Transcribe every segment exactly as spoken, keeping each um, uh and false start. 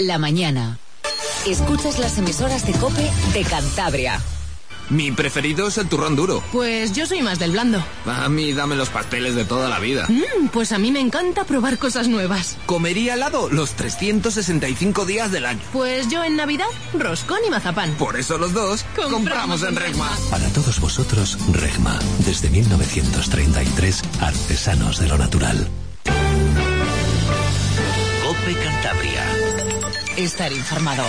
la mañana. Escuchas las emisoras de COPE de Cantabria. Mi preferido es el turrón duro. Pues yo soy más del blando. A mí dame los pasteles de toda la vida. Mm, pues a mí me encanta probar cosas nuevas. Comería helado los trescientos sesenta y cinco días del año. Pues yo en Navidad, roscón y mazapán. Por eso los dos compramos, compramos en Regma. Para todos vosotros, Regma. Desde mil novecientos treinta y tres, artesanos de lo natural. COPE Cantabria. Estar informado.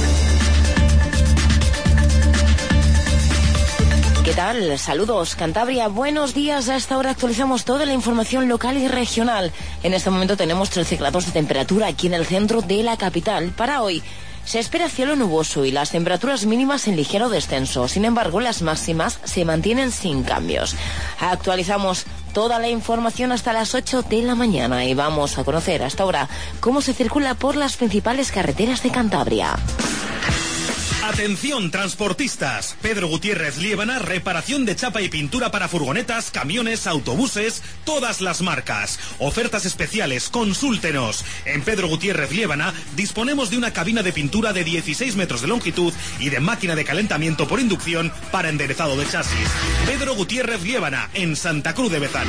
¿Qué tal? Saludos, Cantabria. Buenos días. A esta hora actualizamos toda la información local y regional. En este momento tenemos trece grados de temperatura aquí en el centro de la capital. Para hoy se espera cielo nuboso y las temperaturas mínimas en ligero descenso. Sin embargo, las máximas se mantienen sin cambios. Actualizamos toda la información hasta las ocho de la mañana y vamos a conocer hasta ahora cómo se circula por las principales carreteras de Cantabria. Atención, transportistas. Pedro Gutiérrez Liébana, reparación de chapa y pintura para furgonetas, camiones, autobuses, todas las marcas. Ofertas especiales, consúltenos. En Pedro Gutiérrez Liébana disponemos de una cabina de pintura de dieciséis metros de longitud y de máquina de calentamiento por inducción para enderezado de chasis. Pedro Gutiérrez Liébana, en Santa Cruz de Bezana.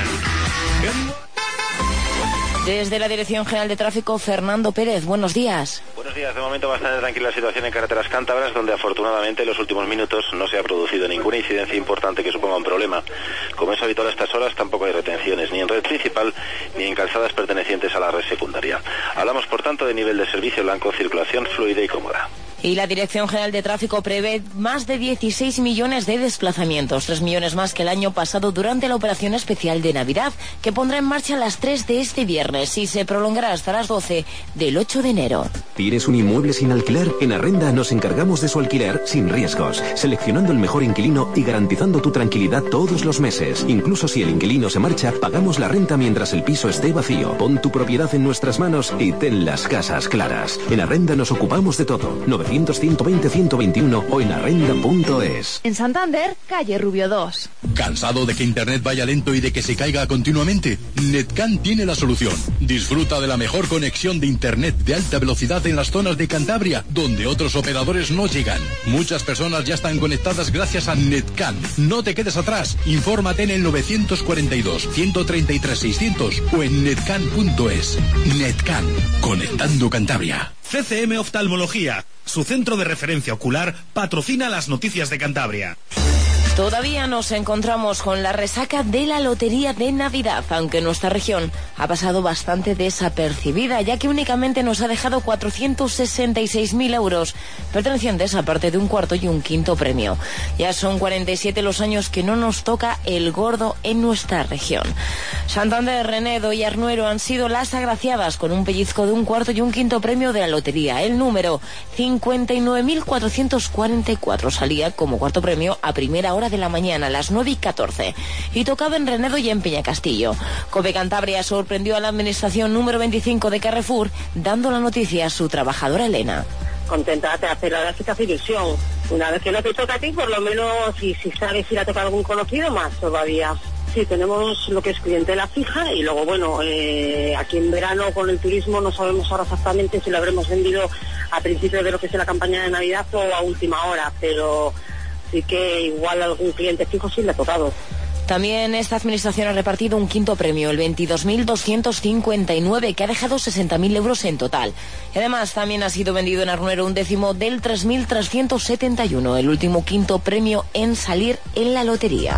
Desde la Dirección General de Tráfico, Fernando Pérez, buenos días. Buenos días, de momento bastante tranquila la situación en carreteras cántabras, donde afortunadamente en los últimos minutos no se ha producido ninguna incidencia importante que suponga un problema. Como es habitual a estas horas, tampoco hay retenciones, ni en red principal, ni en calzadas pertenecientes a la red secundaria. Hablamos, por tanto, de nivel de servicio blanco, circulación fluida y cómoda. Y la Dirección General de Tráfico prevé más de dieciséis millones de desplazamientos, tres millones más que el año pasado durante la operación especial de Navidad, que pondrá en marcha a las tres de este viernes y se prolongará hasta las doce del ocho de enero. ¿Tienes un inmueble sin alquiler? En Arrenda nos encargamos de su alquiler sin riesgos, seleccionando el mejor inquilino y garantizando tu tranquilidad todos los meses. Incluso si el inquilino se marcha, pagamos la renta mientras el piso esté vacío. Pon tu propiedad en nuestras manos y ten las casas claras. En Arrenda nos ocupamos de todo. novecientos, ciento veinte, ciento veintiuno o en arrenda punto es. En Santander, calle Rubio dos. ¿Cansado de que internet vaya lento y de que se caiga continuamente? Netcan tiene la solución. Disfruta de la mejor conexión de internet de alta velocidad en las zonas de Cantabria, donde otros operadores no llegan. Muchas personas ya están conectadas gracias a Netcan. No te quedes atrás. Infórmate en el novecientos cuarenta y dos, ciento treinta y tres, seiscientos o en netcan punto es. Netcan, conectando Cantabria. C C M Oftalmología, su centro de referencia ocular, patrocina las noticias de Cantabria. Todavía nos encontramos con la resaca de la Lotería de Navidad, aunque nuestra región ha pasado bastante desapercibida, ya que únicamente nos ha dejado cuatrocientos sesenta y seis mil euros, pertenecientes a parte de un cuarto y un quinto premio. Ya son cuarenta y siete los años que no nos toca el gordo en nuestra región. Santander, Renedo y Arnuero han sido las agraciadas con un pellizco de un cuarto y un quinto premio de la lotería. El número cincuenta y nueve mil cuatrocientos cuarenta y cuatro salía como cuarto premio a primera hora de la mañana, a las nueve y catorce, y tocaba en Renedo y en Peñacastillo. COPE Cantabria sorprendió a la administración número veinticinco de Carrefour, dando la noticia a su trabajadora Elena. Contenta, te hace, la verdad que te hace ilusión. Una vez que no te toca a ti, por lo menos, si, si sabes si la toca algún conocido, más todavía. Sí, tenemos lo que es clientela fija y luego, bueno, eh, aquí en verano con el turismo no sabemos ahora exactamente si lo habremos vendido a principio de lo que es la campaña de Navidad o a última hora, pero sí que igual algún cliente fijo sí le ha tocado. También esta administración ha repartido un quinto premio, el veintidós mil doscientos cincuenta y nueve, que ha dejado sesenta mil euros en total. Y además también ha sido vendido en Arnuero un décimo del tres mil trescientos setenta y uno, el último quinto premio en salir en la lotería.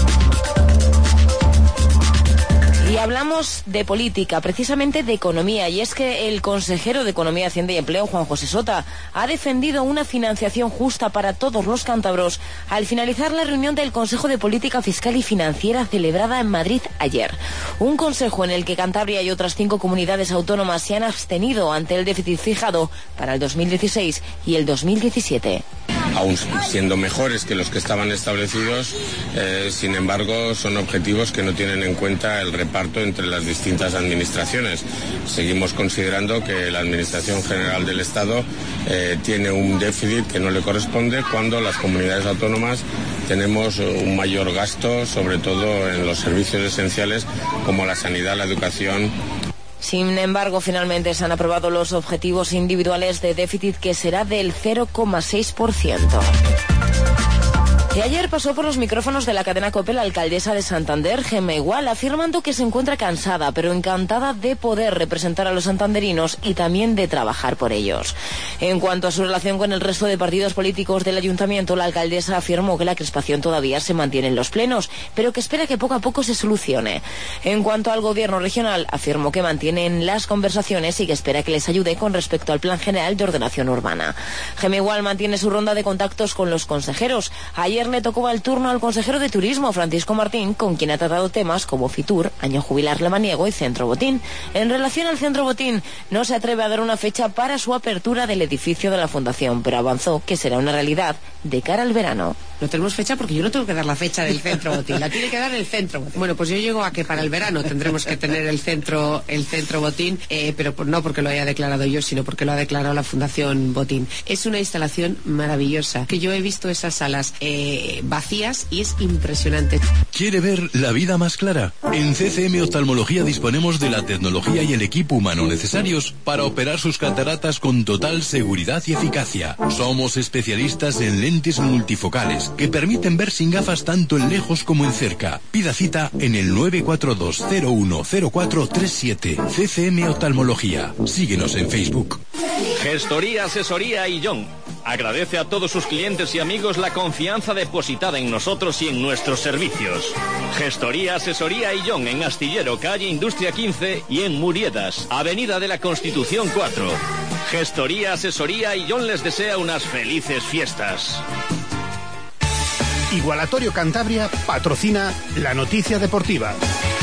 Y hablamos de política, precisamente de economía, y es que el consejero de Economía, Hacienda y Empleo, Juan José Sota, ha defendido una financiación justa para todos los cántabros al finalizar la reunión del Consejo de Política Fiscal y Financiera celebrada en Madrid ayer. Un consejo en el que Cantabria y otras cinco comunidades autónomas se han abstenido ante el déficit fijado para el dos mil dieciséis y el dos mil diecisiete. Aún siendo mejores que los que estaban establecidos, eh, sin embargo son objetivos que no tienen en cuenta el reparto entre las distintas administraciones. Seguimos considerando que la Administración General del Estado eh, tiene un déficit que no le corresponde cuando las comunidades autónomas tenemos un mayor gasto, sobre todo en los servicios esenciales como la sanidad, la educación Sin embargo, finalmente se han aprobado los objetivos individuales de déficit, que será del cero coma seis por ciento. Y ayer pasó por los micrófonos de la cadena COPE la alcaldesa de Santander, Gemma Igual, afirmando que se encuentra cansada, pero encantada de poder representar a los santanderinos y también de trabajar por ellos. En cuanto a su relación con el resto de partidos políticos del ayuntamiento, la alcaldesa afirmó que la crispación todavía se mantiene en los plenos, pero que espera que poco a poco se solucione. En cuanto al gobierno regional, afirmó que mantienen las conversaciones y que espera que les ayude con respecto al Plan General de Ordenación Urbana. Gemma Igual mantiene su ronda de contactos con los consejeros. Ayer le tocó el turno al consejero de Turismo, Francisco Martín, con quien ha tratado temas como Fitur, Año Jubilar Lemaniego y Centro Botín. En relación al Centro Botín, no se atreve a dar una fecha para su apertura del edificio de la Fundación, pero avanzó que será una realidad de cara al verano. No tenemos fecha porque yo no tengo que dar la fecha del Centro Botín, la tiene que dar el Centro Botín. Bueno, pues yo llego a que para el verano tendremos que tener el centro el centro Botín, eh, pero no porque lo haya declarado yo, sino porque lo ha declarado la Fundación Botín. Es una instalación maravillosa, que yo he visto esas salas eh, vacías y es impresionante. ¿Quiere ver la vida más clara? En C C M Oftalmología disponemos de la tecnología y el equipo humano necesarios para operar sus cataratas con total seguridad y eficacia. Somos especialistas en lentes multifocales que permiten ver sin gafas tanto en lejos como en cerca. Pida cita en el nueve cuatro dos cero uno cero cuatro tres siete. C C M Oftalmología. Síguenos en Facebook. Gestoría, Asesoría y John agradece a todos sus clientes y amigos la confianza depositada en nosotros y en nuestros servicios. Gestoría, Asesoría y John en Astillero, calle Industria quince, y en Muriedas, Avenida de la Constitución cuatro. Gestoría, Asesoría y John les desea unas felices fiestas. Igualatorio Cantabria patrocina la noticia deportiva.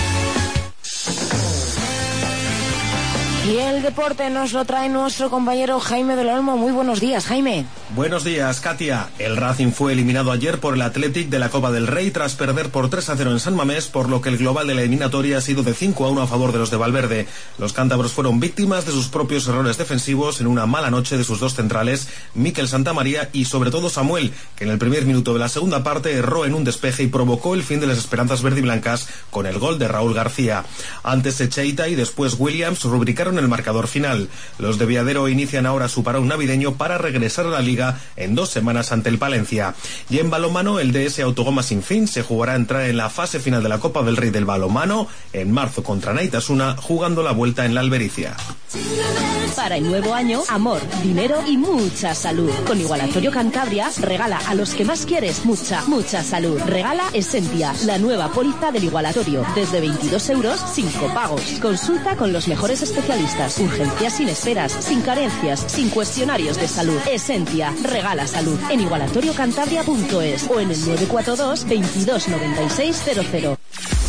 Y el deporte nos lo trae nuestro compañero Jaime del Olmo. Muy buenos días, Jaime. Buenos días, Katia. El Racing fue eliminado ayer por el Athletic de la Copa del Rey tras perder por tres a cero en San Mamés, por lo que el global de la eliminatoria ha sido de cinco a uno a favor de los de Valverde. Los cántabros fueron víctimas de sus propios errores defensivos en una mala noche de sus dos centrales, Mikel Santamaría y sobre todo Samuel, que en el primer minuto de la segunda parte erró en un despeje y provocó el fin de las esperanzas verdiblancas con el gol de Raúl García. Antes Echeita y después Williams rubricaron el marcador final. Los de Viadero inician ahora su parón navideño para regresar a la Liga en dos semanas ante el Palencia. Y en balonmano, el D S Autogoma Sin Fin se jugará a entrar en la fase final de la Copa del Rey del balonmano en marzo contra Naitasuna, jugando la vuelta en la Albericia. Para el nuevo año, amor, dinero y mucha salud. Con Igualatorio Cantabria, regala a los que más quieres mucha, mucha salud. Regala Esentia, la nueva póliza del Igualatorio. Desde veintidós euros, sin copagos. Consulta con los mejores especialistas. Urgencias sin esperas, sin carencias, sin cuestionarios de salud. Esentia, regala salud. En igualatorio cantabria punto es o en el nueve cuatro dos, veintidós noventa y seis cero cero.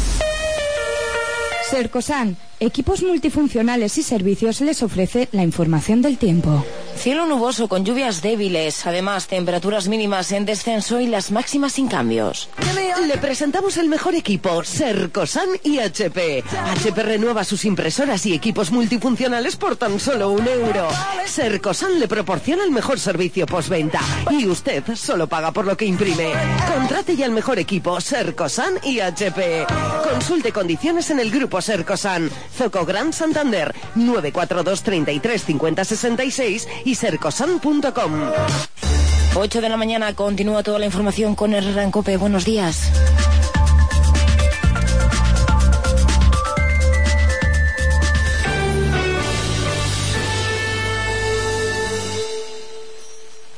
Sercosan, equipos multifuncionales y servicios, les ofrece la información del tiempo. Cielo nuboso con lluvias débiles, además temperaturas mínimas en descenso y las máximas sin cambios. Le presentamos el mejor equipo, Sercosan y H P. H P renueva sus impresoras y equipos multifuncionales por tan solo un euro. Sercosan le proporciona el mejor servicio postventa y usted solo paga por lo que imprime. Contrate ya el mejor equipo, Sercosan y H P. Consulte condiciones en el grupo Sercosan. Zoco Gran Santander, nueve cuatro dos, treinta y tres, cincuenta, sesenta y seis y sercosan punto com. ocho de la mañana, continúa toda la información con Herrera en COPE. Buenos días.